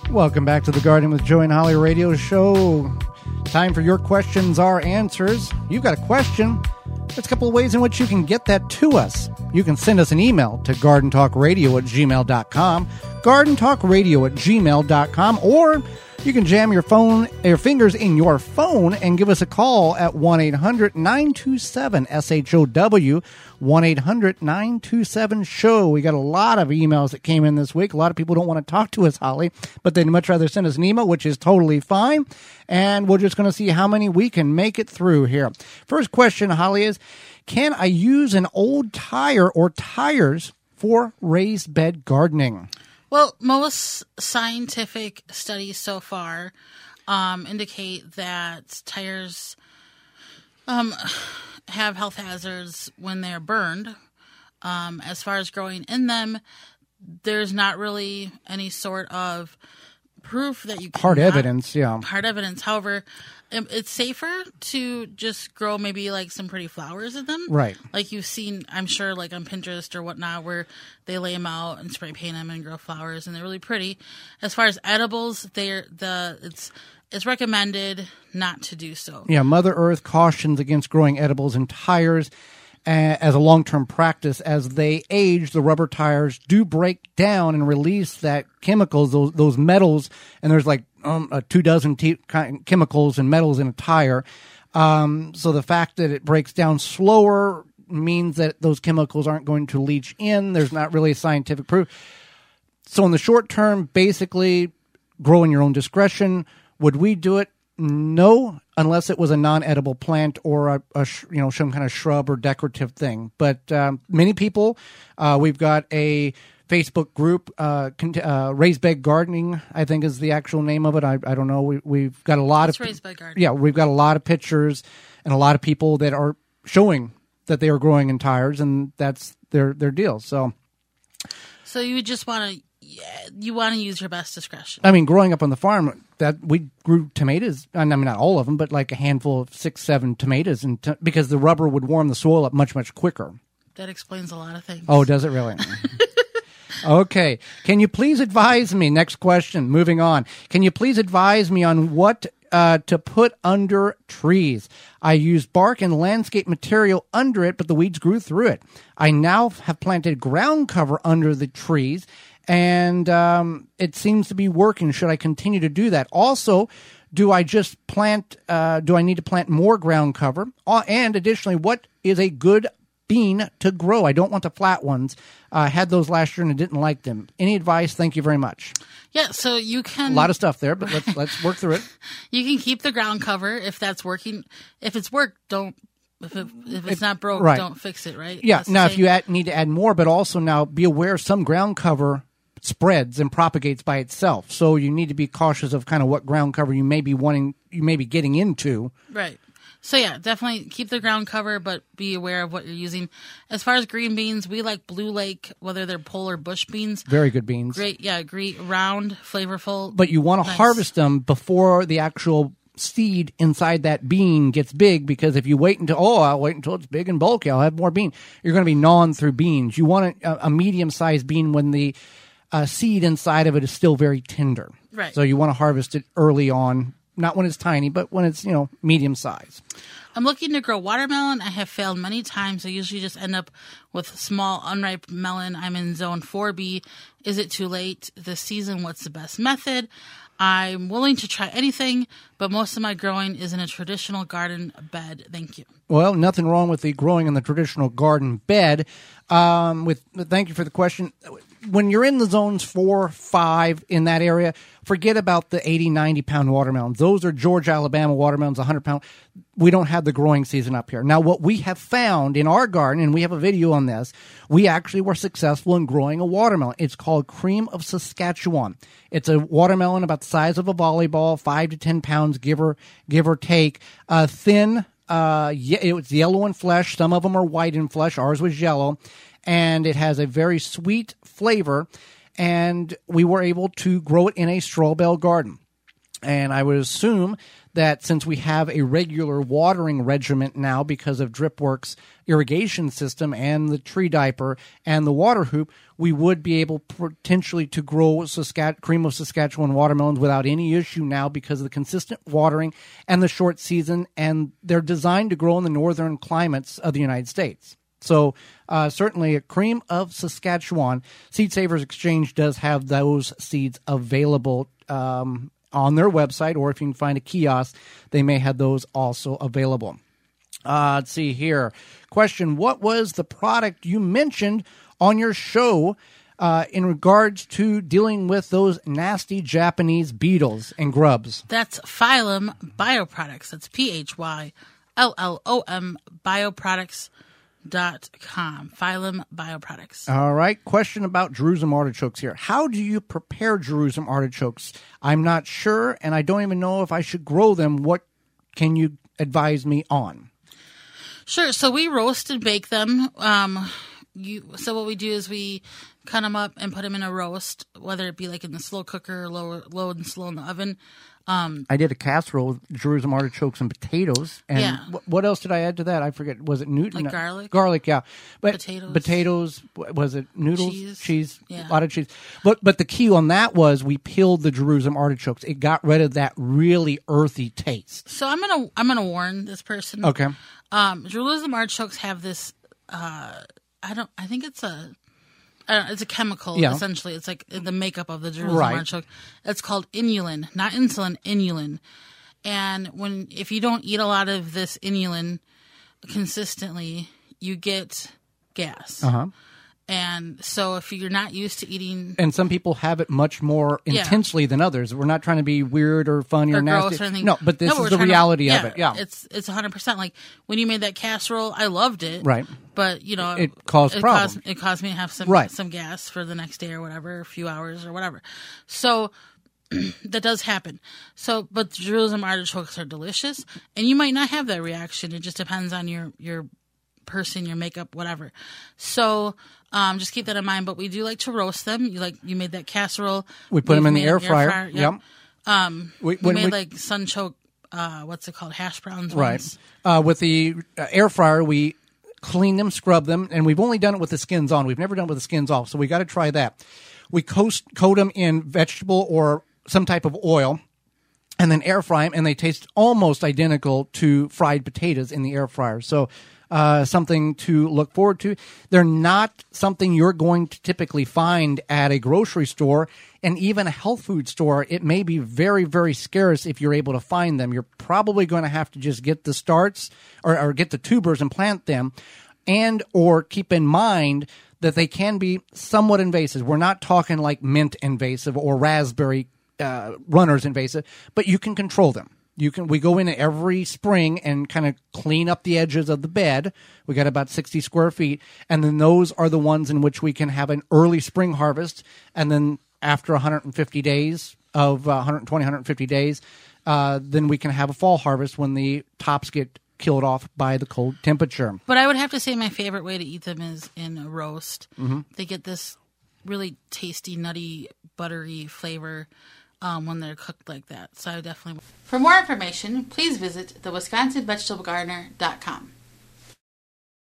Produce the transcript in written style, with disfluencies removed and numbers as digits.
Welcome back to the Garden with Joey and Holly radio show. Time for your questions, our answers. You've got a question. There's a couple of ways in which you can get that to us. You can send us an email to gardentalkradio@gmail.com, gardentalkradio@gmail.com, or you can jam your fingers in your phone and give us a call at 1-800-927-SHOW, 1-800-927-SHOW. We got a lot of emails that came in this week. A lot of people don't want to talk to us, Holly, but they'd much rather send us an email, which is totally fine. And we're just going to see how many we can make it through here. First question, Holly, is can I use an old tire or tires for raised bed gardening? Well, most scientific studies so far indicate that tires have health hazards when they're burned. As far as growing in them, there's not really any sort of proof that you can hard evidence. However, it's safer to just grow maybe like some pretty flowers in them. Right. Like you've seen, I'm sure, like on Pinterest or whatnot, where they lay them out and spray paint them and grow flowers, and they're really pretty. As far as edibles, it's recommended not to do so. Yeah, Mother Earth cautions against growing edibles in tires as a long-term practice. As they age, the rubber tires do break down and release that chemicals, those metals, and there's like 24 chemicals and metals in a tire. So the fact that it breaks down slower means that those chemicals aren't going to leach in. There's not really scientific proof. So in the short term, basically, grow in your own discretion. Would we do it? No, unless it was a non-edible plant or some kind of shrub or decorative thing. But many people, we've got a Facebook group, Raised Bed Gardening, I think is the actual name of it. I don't know. We've got a lot of Raised Bed Gardening. Yeah, we've got a lot of pictures and a lot of people that are showing that they are growing in tires, and that's their deal. So you just want to. You want to use your best discretion. I mean, growing up on the farm, that we grew tomatoes. I mean, not all of them, but like a handful of 6-7 tomatoes, because the rubber would warm the soil up much, much quicker. That explains a lot of things. Oh, does it really? Okay. Can you please advise me? Next question. Moving on. Can you please advise me on what to put under trees? I used bark and landscape material under it, but the weeds grew through it. I now have planted ground cover under the trees, and it seems to be working. Should I continue to do that? Also, do I just plant? Do I need to plant more ground cover? And additionally, what is a good bean to grow? I don't want the flat ones. I had those last year and I didn't like them. Any advice? Thank you very much. Yeah, so you can... A lot of stuff there, but let's work through it. You can keep the ground cover if that's working. If it's worked, don't... If it's not broke, right. Don't fix it, right? Yeah, now if you need to add more, but also now be aware some ground cover spreads and propagates by itself. So you need to be cautious of kind of what ground cover you may be getting into. Right. So yeah, definitely keep the ground cover, but be aware of what you're using. As far as green beans, we like Blue Lake, whether they're pole or bush beans. Very good beans. Great, yeah, great, round, flavorful. But you want to harvest them before the actual seed inside that bean gets big, because if you wait until, I'll wait until it's big and bulky, I'll have more bean, you're going to be gnawing through beans. You want a medium-sized bean when the seed inside of it is still very tender. Right. So you want to harvest it early on. Not when it's tiny, but when it's, medium size. I'm looking to grow watermelon. I have failed many times. I usually just end up with small, unripe melon. I'm in zone 4B. Is it too late this season? What's the best method? I'm willing to try anything, but most of my growing is in a traditional garden bed. Thank you. Well, nothing wrong with the growing in the traditional garden bed. Thank you for the question. When you're in the zones 4, 5 in that area, forget about the 80, 90-pound watermelons. Those are Georgia, Alabama watermelons, 100-pound. We don't have the growing season up here. Now, what we have found in our garden, and we have a video on this, we actually were successful in growing a watermelon. It's called Cream of Saskatchewan. It's a watermelon about the size of a volleyball, 5 to 10 pounds, give or take. Thin. It was yellow in flesh. Some of them are white in flesh. Ours was yellow. And it has a very sweet flavor. And we were able to grow it in a straw bale garden. And I would assume that since we have a regular watering regimen now because of DripWorks irrigation system and the tree diaper and the water hoop, we would be able potentially to grow cream of Saskatchewan watermelons without any issue now because of the consistent watering and the short season, and they're designed to grow in the northern climates of the United States. So certainly a cream of Saskatchewan. Seed Savers Exchange does have those seeds available on their website, or if you can find a kiosk, they may have those also available. Let's see here. Question, what was the product you mentioned on your show in regards to dealing with those nasty Japanese beetles and grubs? That's Phylum Bioproducts. That's PHYLLOM Bioproducts.com. Phylum Bioproducts. All right. Question about Jerusalem artichokes here. How do you prepare Jerusalem artichokes? I'm not sure, and I don't even know if I should grow them. What can you advise me on? Sure. So we roast and bake them. So what we do is we cut them up and put them in a roast, whether it be like in the slow cooker or low and slow in the oven. I did a casserole with Jerusalem artichokes and potatoes. And yeah. What else did I add to that? I forget. Was it Newton? Like garlic? Garlic, yeah. But potatoes. Was it noodles? Cheese. Yeah. A lot of cheese. But the key on that was we peeled the Jerusalem artichokes. It got rid of that really earthy taste. So I'm gonna warn this person. Okay. Jerusalem artichokes have this. I think it's a chemical, essentially. It's like the makeup of the Jerusalem artichoke. It's called inulin, not insulin, inulin. And if you don't eat a lot of this inulin consistently, you get gas. Uh-huh. And so if you're not used to eating... And some people have it much more intensely than others. We're not trying to be weird or funny or nasty. Gross or anything. No, but this is the reality of it. Yeah. It's 100%. Like, when you made that casserole, I loved it. Right. But, it caused problems. It caused me to have some gas for the next day or whatever, a few hours or whatever. So... that does happen. So, but Jerusalem artichokes are delicious, and you might not have that reaction. It just depends on your person, your makeup, whatever. So, just keep that in mind. But we do like to roast them. You made that casserole. We put them in the air fryer. Yep. We made like sunchoke. What's it called? Hash browns. Right. With the air fryer, we clean them, scrub them, and we've only done it with the skins on. We've never done it with the skins off. So we got to try that. We coat them in vegetable or some type of oil, and then air fry them, and they taste almost identical to fried potatoes in the air fryer. So something to look forward to. They're not something you're going to typically find at a grocery store, and even a health food store. It may be very, very scarce if you're able to find them. You're probably going to have to just get the starts or get the tubers and plant them, and or keep in mind that they can be somewhat invasive. We're not talking like mint invasive or raspberry runners invasive, but you can control them. We go in every spring and kind of clean up the edges of the bed. We got about 60 square feet, and then those are the ones in which we can have an early spring harvest, and then after 150 days of 120, 150 days, then we can have a fall harvest when the tops get killed off by the cold temperature. But I would have to say my favorite way to eat them is in a roast. Mm-hmm. They get this really tasty, nutty, buttery flavor when they're cooked like that. So I definitely... For more information, please visit thewisconsinvegetablegardener.com.